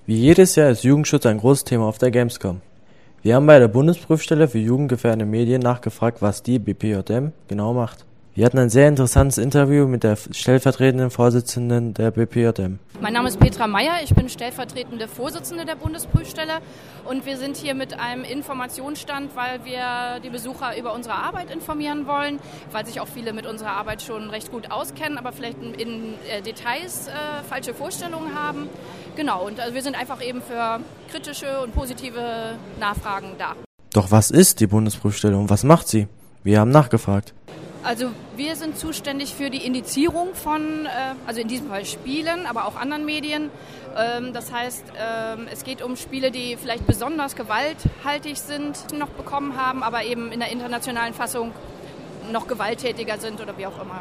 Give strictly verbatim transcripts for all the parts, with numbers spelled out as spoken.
Wie jedes Jahr ist Jugendschutz ein großes Thema auf der Gamescom. Wir haben bei der Bundesprüfstelle für jugendgefährdende Medien nachgefragt, was die B P J M genau macht. Wir hatten ein sehr interessantes Interview mit der stellvertretenden Vorsitzenden der B P J M. Mein Name ist Petra Meyer, ich bin stellvertretende Vorsitzende der Bundesprüfstelle und wir sind hier mit einem Informationsstand, weil wir die Besucher über unsere Arbeit informieren wollen, weil sich auch viele mit unserer Arbeit schon recht gut auskennen, aber vielleicht in, in äh, Details äh, falsche Vorstellungen haben. Genau, und also wir sind einfach eben für kritische und positive Nachfragen da. Doch was ist die Bundesprüfstelle und was macht sie? Wir haben nachgefragt. Also wir sind zuständig für die Indizierung von, äh, also in diesem Fall Spielen, aber auch anderen Medien. Ähm, das heißt, ähm, es geht um Spiele, die vielleicht besonders gewalthaltig sind, noch bekommen haben, aber eben in der internationalen Fassung noch gewalttätiger sind oder wie auch immer.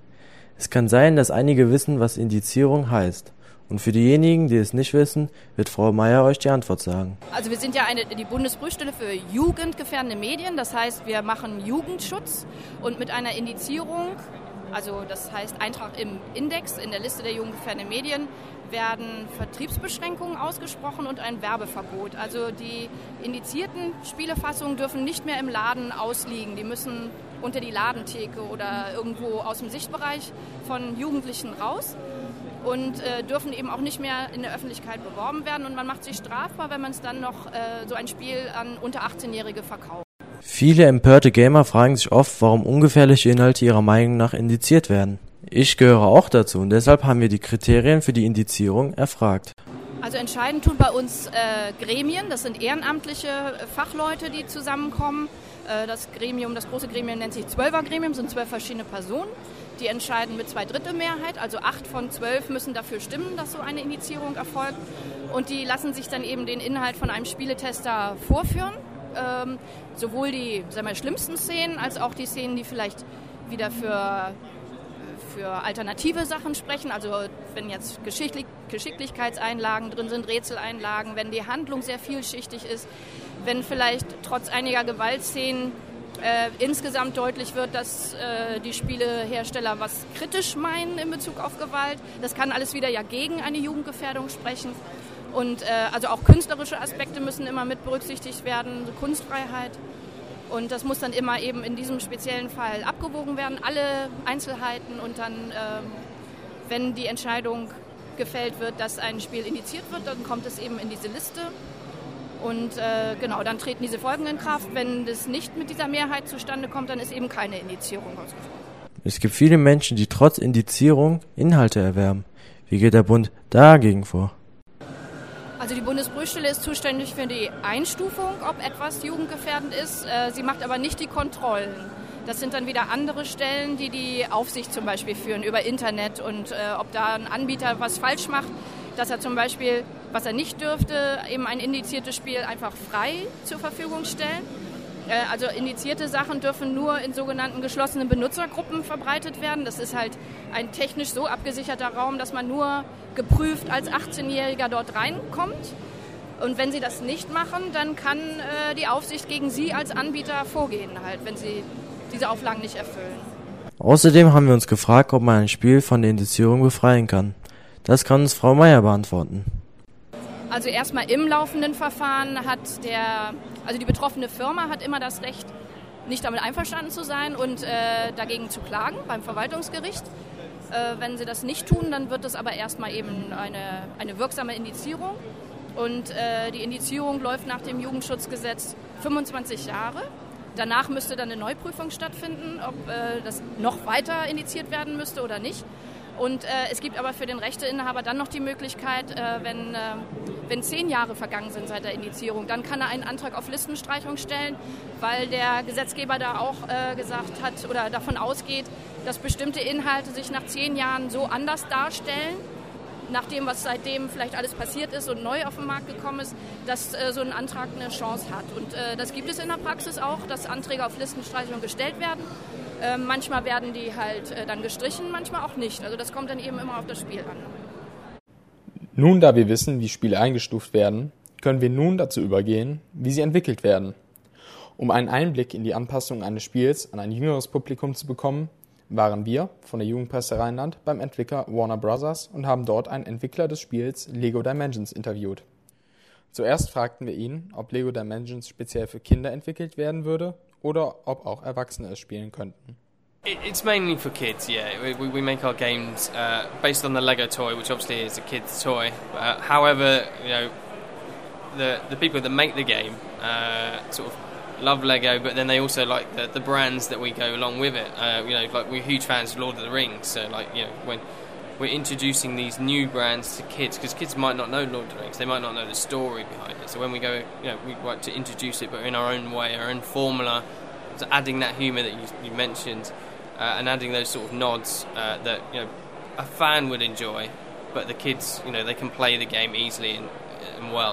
Es kann sein, dass einige wissen, was Indizierung heißt. Und für diejenigen, die es nicht wissen, wird Frau Meyer euch die Antwort sagen. Also wir sind ja eine, die Bundesprüfstelle für jugendgefährdende Medien. Das heißt, wir machen Jugendschutz und mit einer Indizierung, also das heißt Eintrag im Index, in der Liste der jugendgefährdenden Medien, werden Vertriebsbeschränkungen ausgesprochen und ein Werbeverbot. Also die indizierten Spielefassungen dürfen nicht mehr im Laden ausliegen. Die müssen unter die Ladentheke oder irgendwo aus dem Sichtbereich von Jugendlichen raus. Und äh, dürfen eben auch nicht mehr in der Öffentlichkeit beworben werden. Und man macht sich strafbar, wenn man es dann noch äh, so ein Spiel an unter achtzehnjährige verkauft. Viele empörte Gamer fragen sich oft, warum ungefährliche Inhalte ihrer Meinung nach indiziert werden. Ich gehöre auch dazu und deshalb haben wir die Kriterien für die Indizierung erfragt. Also entscheidend tun bei uns äh, Gremien, das sind ehrenamtliche Fachleute, die zusammenkommen. Äh, das Gremium, das große Gremium nennt sich Zwölfer-Gremium, sind zwölf verschiedene Personen. Die entscheiden mit Zweidrittelmehrheit, also acht von zwölf müssen dafür stimmen, dass so eine Indizierung erfolgt. Und die lassen sich dann eben den Inhalt von einem Spieletester vorführen. Ähm, sowohl die sagen wir, schlimmsten Szenen als auch die Szenen, die vielleicht wieder für, für alternative Sachen sprechen. Also wenn jetzt Geschicklich- Geschicklichkeitseinlagen drin sind, Rätseleinlagen, wenn die Handlung sehr vielschichtig ist, wenn vielleicht trotz einiger Gewaltszenen Äh, insgesamt deutlich wird, dass äh, die Spielehersteller was kritisch meinen in Bezug auf Gewalt. Das kann alles wieder ja gegen eine Jugendgefährdung sprechen. Und äh, also auch künstlerische Aspekte müssen immer mit berücksichtigt werden, so Kunstfreiheit. Und das muss dann immer eben in diesem speziellen Fall abgewogen werden, alle Einzelheiten. Und dann, äh, wenn die Entscheidung gefällt wird, dass ein Spiel indiziert wird, dann kommt es eben in diese Liste. Und äh, genau, dann treten diese Folgen in Kraft. Wenn das nicht mit dieser Mehrheit zustande kommt, dann ist eben keine Indizierung ausgesprochen. Es gibt viele Menschen, die trotz Indizierung Inhalte erwerben. Wie geht der Bund dagegen vor? Also die Bundesprüfstelle ist zuständig für die Einstufung, ob etwas jugendgefährdend ist. Äh, sie macht aber nicht die Kontrollen. Das sind dann wieder andere Stellen, die die Aufsicht zum Beispiel führen über Internet und äh, ob da ein Anbieter was falsch macht, dass er zum Beispiel, was er nicht dürfte, eben ein indiziertes Spiel einfach frei zur Verfügung stellen. Äh, also indizierte Sachen dürfen nur in sogenannten geschlossenen Benutzergruppen verbreitet werden. Das ist halt ein technisch so abgesicherter Raum, dass man nur geprüft als achtzehnjähriger dort reinkommt. Und wenn sie das nicht machen, dann kann äh, die Aufsicht gegen sie als Anbieter vorgehen, halt, wenn sie diese Auflagen nicht erfüllen. Außerdem haben wir uns gefragt, ob man ein Spiel von der Indizierung befreien kann. Das kann uns Frau Meyer beantworten. Also erstmal im laufenden Verfahren hat der, also die betroffene Firma hat immer das Recht, nicht damit einverstanden zu sein und äh, dagegen zu klagen beim Verwaltungsgericht. Äh, wenn sie das nicht tun, dann wird es aber erstmal eben eine, eine wirksame Indizierung. Und äh, die Indizierung läuft nach dem Jugendschutzgesetz fünfundzwanzig Jahre. Danach müsste dann eine Neuprüfung stattfinden, ob äh, das noch weiter indiziert werden müsste oder nicht. Und äh, es gibt aber für den Rechteinhaber dann noch die Möglichkeit, äh, wenn, äh, wenn zehn Jahre vergangen sind seit der Indizierung, dann kann er einen Antrag auf Listenstreichung stellen, weil der Gesetzgeber da auch äh, gesagt hat oder davon ausgeht, dass bestimmte Inhalte sich nach zehn Jahren so anders darstellen, nach dem, was seitdem vielleicht alles passiert ist und neu auf den Markt gekommen ist, dass äh, so ein Antrag eine Chance hat. Und äh, das gibt es in der Praxis auch, dass Anträge auf Listenstreichung gestellt werden. Äh, manchmal werden die halt äh, dann gestrichen, manchmal auch nicht. Also das kommt dann eben immer auf das Spiel an. Nun, da wir wissen, wie Spiele eingestuft werden, können wir nun dazu übergehen, wie sie entwickelt werden. Um einen Einblick in die Anpassung eines Spiels an ein jüngeres Publikum zu bekommen, waren wir von der Jugendpresse Rheinland beim Entwickler Warner Bros. Und haben dort einen Entwickler des Spiels Lego Dimensions interviewt. Zuerst fragten wir ihn, ob Lego Dimensions speziell für Kinder entwickelt werden würde oder ob auch Erwachsene es spielen könnten. It's mainly for kids, yeah. We, we make our games uh, based on the Lego toy, which obviously is a kid's toy. Uh, however, you know, the the people that make the game uh, sort of love Lego, but then they also like the, the brands that we go along with it. Uh, you know, like we're huge fans of Lord of the Rings, so like, you know, when we're introducing these new brands to kids, because kids might not know Lord of the Rings, they might not know the story behind it. So when we go, you know, we like to introduce it, but in our own way, our own formula, so adding that humour that you, you mentioned, uh, and adding those sort of nods uh, that, you know, a fan would enjoy, but the kids, you know, they can play the game easily and, and well.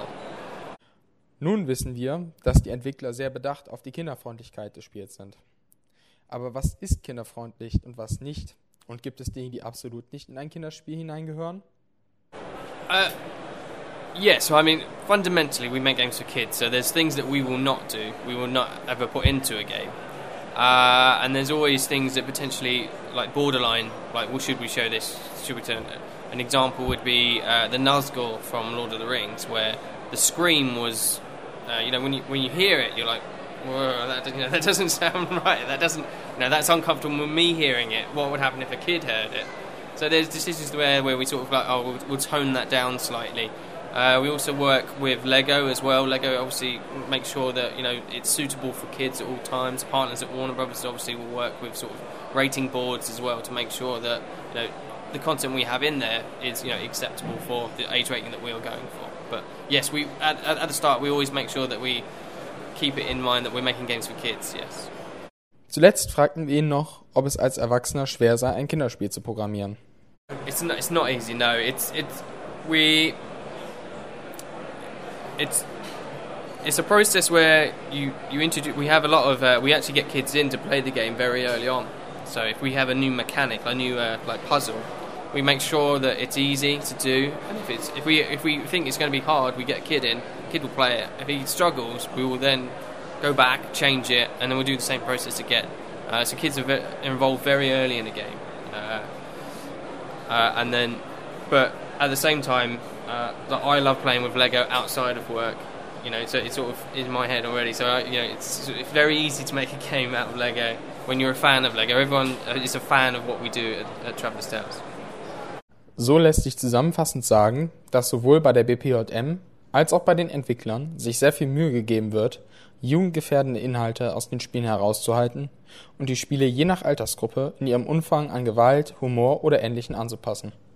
Nun wissen wir, dass die Entwickler sehr bedacht auf die Kinderfreundlichkeit des Spiels sind. Aber was ist kinderfreundlich und was nicht? Und gibt es Dinge, die absolut nicht in ein Kinderspiel hineingehören? Uh, yeah, so I mean, fundamentally we make games for kids, so there's things that we will not do, we will not ever put into a game. Uh, and there's always things that potentially, like borderline, like, well, should we show this, should we turn it? An example would be uh, the Nazgul from Lord of the Rings, where the scream was, uh, you know, when you when you hear it, you're like, whoa, that, you know, that doesn't sound right. That doesn't, you know, that's uncomfortable with me hearing it. What would happen if a kid heard it? So there's decisions where where we sort of like, oh, we'll, we'll tone that down slightly. Uh, we also work with Lego as well. Lego obviously makes sure that, you know, it's suitable for kids at all times. Partners at Warner Bros. Obviously will work with sort of rating boards as well to make sure that, you know, the content we have in there is, you know, acceptable for the age rating that we are going for. But yes, we at, at the start we always make sure that we keep it in mind that we're making games for kids. Yes. Zuletzt fragten wir ihn noch, ob es als Erwachsener schwer sei, ein Kinderspiel zu programmieren. It's not, it's not easy. No, it's it's we it's it's a process where you you introduce. We have a lot of uh, we actually get kids in to play the game very early on. So if we have a new mechanic, a new uh, like puzzle, we make sure that it's easy to do. And if it's if we if we think it's going to be hard, we get a kid in. Kid will play it. If he struggles, we will then go back, change it, and then we'll do the same process again. Uh, so kids are ve- involved very early in the game, uh, uh, and then, but at the same time, uh, I love playing with Lego outside of work. You know, so it's sort of in my head already. So I, you know, it's, it's very easy to make a game out of Lego when you're a fan of Lego. Everyone is a fan of what we do at, at Traveller's Tales. So lässt sich zusammenfassend sagen, dass sowohl bei der B P J M als auch bei den Entwicklern sich sehr viel Mühe gegeben wird, jugendgefährdende Inhalte aus den Spielen herauszuhalten und die Spiele je nach Altersgruppe in ihrem Umfang an Gewalt, Humor oder Ähnlichem anzupassen.